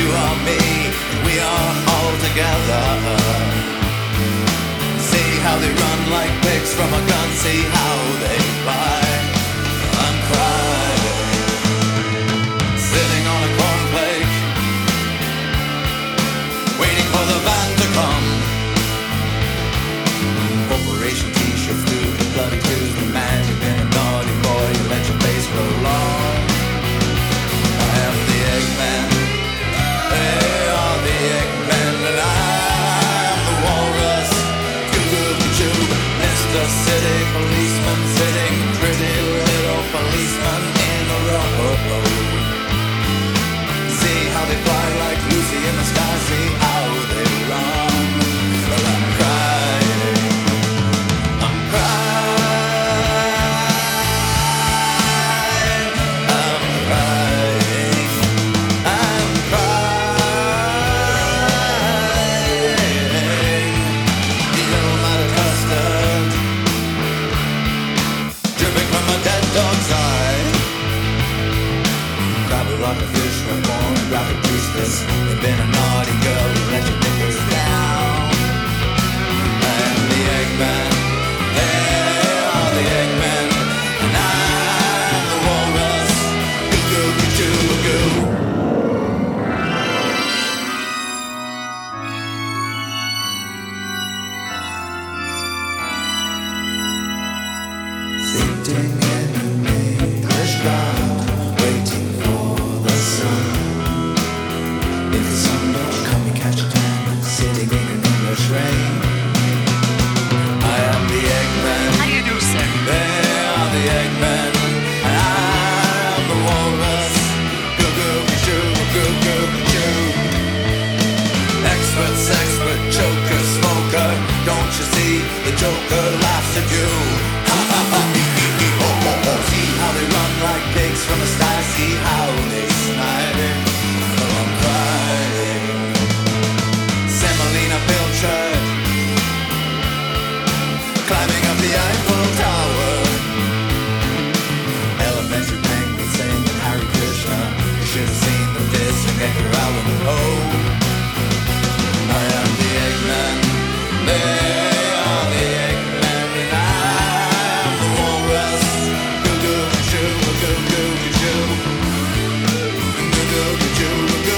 are me, we are all together. See how they run like pigs from a gun, see how they fly. I'm crying, sitting on a cornflake, waiting for the band to come. Corporation t-shirts do the bloody Tuesday man. You've been a naughty boy, you let your face grow long. I am the Eggman, they are the Eggmen, and I'm the walrus. Goo-goo-goo-choo, Mr. City Policeman, sitting pretty little policeman in a row. See how they fly like Lucy in the sky, see how they run. Well, I'm crying, I'm crying, I'm crying, I'm crying. Little matter custard dripping from a dead dog's eye. Grab a rock of fish from born, grab a juice. You've been a naughty girl, you let your fingers down. I am the Eggman, they are the Eggmen, and I'm the walrus. Goo-goo-goo-goo-goo. Sitting in an English ground, waiting for the sun. If the sun don't come, you catch a tan, sitting in an English rain. I am the Eggman, How do you do, sir? they are the Eggmen, and I'm the walrus. Goo-goo-goo-goo-goo-goo. Expert, joker, smoker. Don't you see the Joker laughs at you? Ha ha ha, see how they run like pigs from a sty, see how they snipe. Oh, I'm crying. Semolina Pilchard, climbing up the Eiffel Tower. Elementary penguin singing Hare Krishna. You should have seen them dissing Edgar Allan Poe. I am the Eggman, they are the Eggmen, and I'm the walrus. Goo-goo-goo-goo-goo-goo-goo. Goo-goo-goo-goo-goo.